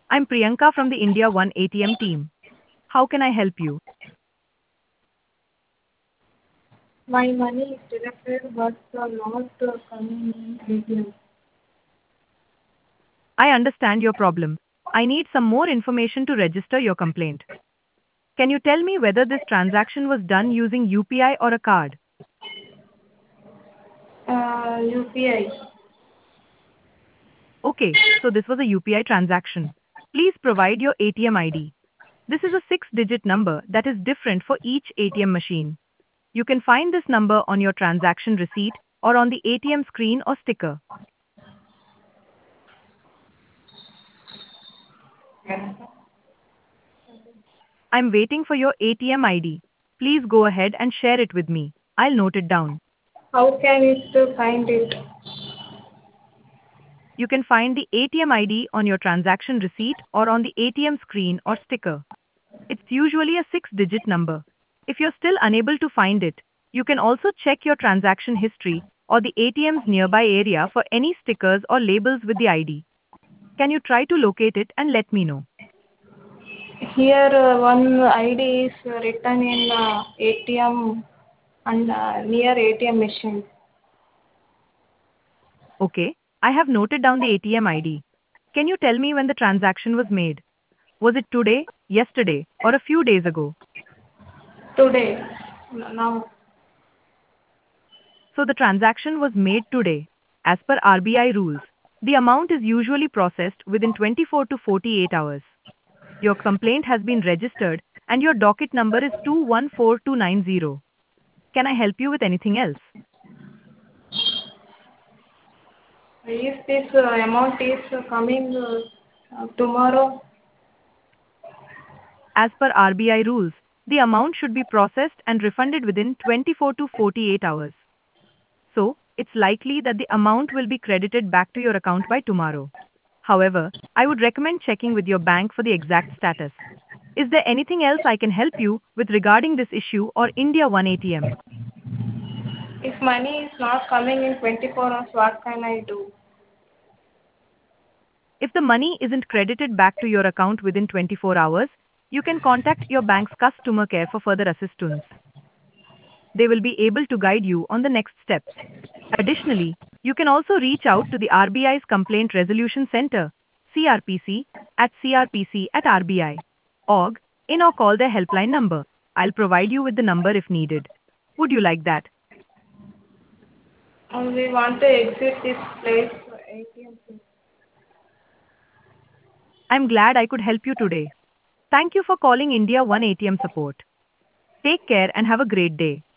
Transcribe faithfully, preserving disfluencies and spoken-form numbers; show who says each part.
Speaker 1: I'm Priyanka from the India One A T M team. How can I help you?
Speaker 2: My money is deducted but uh, not uh, coming in A T M.
Speaker 1: I understand your problem. I need some more information to register your complaint. Can you tell me whether this transaction was done using U P I or a card?
Speaker 2: Uh, U P I.
Speaker 1: Okay, so this was a U P I transaction. Please provide your A T M I D. This is a six digit number that is different for each A T M machine. You can find this number on your transaction receipt or on the A T M screen or sticker. I'm waiting for your A T M I D. Please go ahead and share it with me. I'll note it down.
Speaker 2: How can it to find it?
Speaker 1: You can find the A T M I D on your transaction receipt or on the A T M screen or sticker. It's usually a six digit number. If you're still unable to find it, you can also check your transaction history or the A T M's nearby area for any stickers or labels with the I D. Can you try to locate it and let me know?
Speaker 2: Here uh, one I D is written in uh, A T M and uh, near A T M machine.
Speaker 1: Okay, I have noted down the A T M I D. Can you tell me when the transaction was made? Was it today, yesterday, or a few days ago?
Speaker 2: Today. Now.
Speaker 1: So the transaction was made today. As per R B I rules, the amount is usually processed within twenty-four to forty-eight hours. Your complaint has been registered and your docket number is two one four two nine zero. Can I help you with anything else?
Speaker 2: If this uh, amount is uh, coming uh, uh, tomorrow,
Speaker 1: As per R B I rules, the amount should be processed and refunded within twenty-four to forty-eight hours. So, it's likely that the amount will be credited back to your account by tomorrow. However, I would recommend checking with your bank for the exact status. Is there anything else I can help you with regarding this issue or India One A T M?
Speaker 2: if money is not coming in twenty-four hours, what can I do?
Speaker 1: If the money isn't credited back to your account within twenty-four hours, you can contact your bank's customer care for further assistance. They will be able to guide you on the next steps. Additionally, you can also reach out to the R B I's Complaint Resolution Center, C R P C, at C R P C at R B I dot org in or call their helpline number. I'll provide you with the number if needed. Would you like that?
Speaker 2: And we want to exit this place. A T M place.
Speaker 1: I'm glad I could help you today. Thank you for calling India One A T M support. Take care and have a great day.